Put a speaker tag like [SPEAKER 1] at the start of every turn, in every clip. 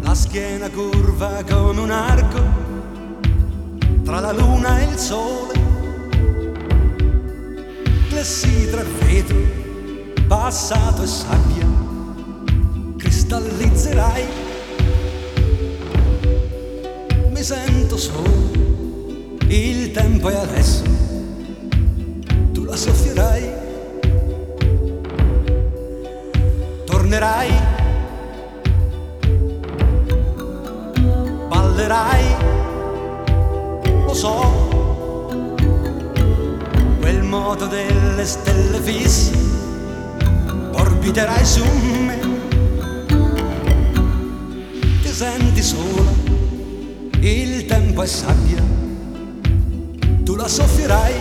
[SPEAKER 1] a schiena curva come un arco tra la luna e il sole, clessidra e vetro, passato e sabbia, cristallizzerai. Mi sento solo, il tempo è adesso, tu la soffierai, tornerai, ballerai, lo so, quel moto delle stelle fisse, orbiterai su me, ti senti sola, il tempo è sabbia, tu la soffierai,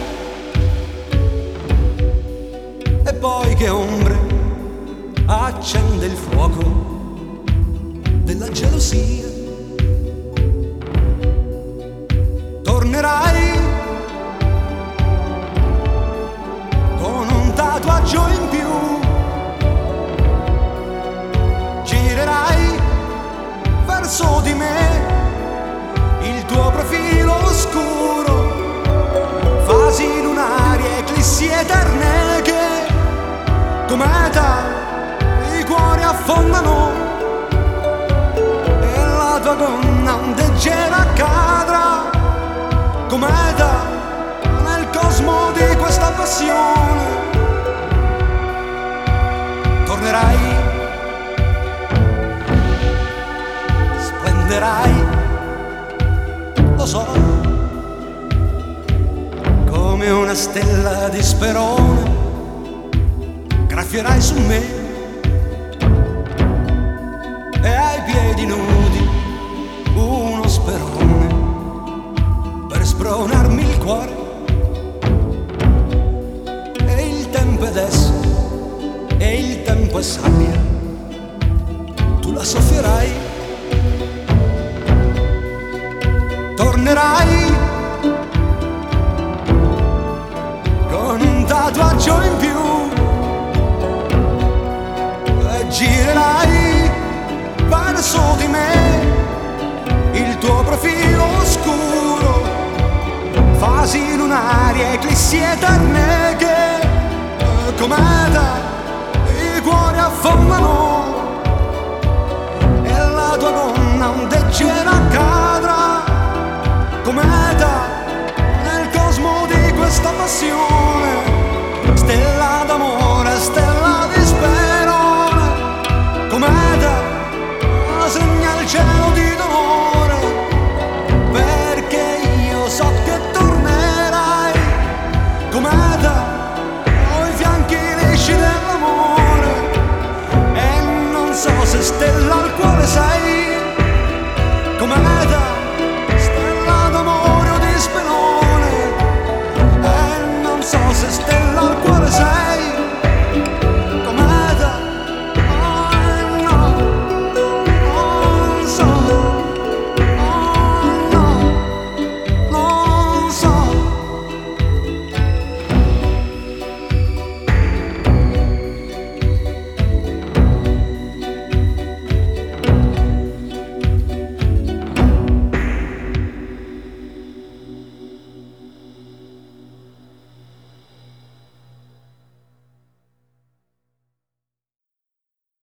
[SPEAKER 1] e poi che ombre accende il fuoco della gelosia. Tornerai con un tatuaggio in più, girerai verso di me il tuo profilo oscuro, fasi lunari, eclissi eterne che cometa i cuori affondano, e la tua gonna ondeggerà, cadrà cometa nel cosmo di questa passione. Tornerai, splenderai, lo so, come una stella di sperone, graffierai su me e ai piedi nudi uno sperone per spronarmi il cuore. E il tempo è adesso, e il tempo è sabbia, tu la soffierai, tornerai con un tatuaggio in più, e girerai verso di me il tuo profilo oscuro, fasi lunari, eclissi eterne che cometa i cuori affondano,